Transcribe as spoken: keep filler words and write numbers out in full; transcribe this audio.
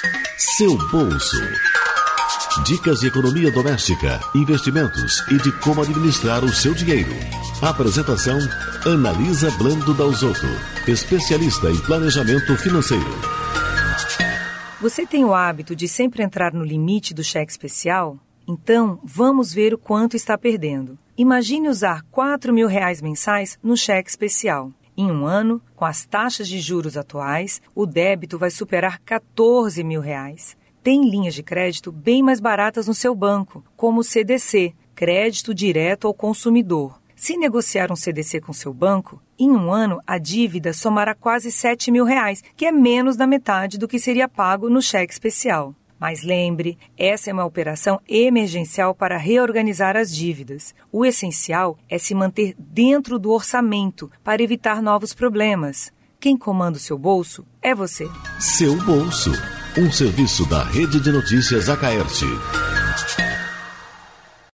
Seu bolso. Dicas de economia doméstica, investimentos e de como administrar o seu dinheiro. Apresentação: Analisa Blando Dalzotto, especialista em planejamento financeiro. Você tem o hábito de sempre entrar no limite do cheque especial? Então, vamos ver o quanto está perdendo. Imagine usar quatro mil reais mensais no cheque especial. Em um ano, com as taxas de juros atuais, o débito vai superar quatorze mil reais. Tem linhas de crédito bem mais baratas no seu banco, como o C D C, Crédito Direto ao Consumidor. Se negociar um C D C com seu banco, em um ano a dívida somará quase sete mil reais, que é menos da metade do que seria pago no cheque especial. Mas lembre, essa é uma operação emergencial para reorganizar as dívidas. O essencial é se manter dentro do orçamento para evitar novos problemas. Quem comanda o seu bolso é você. Seu bolso, um serviço da Rede de Notícias Acaerte.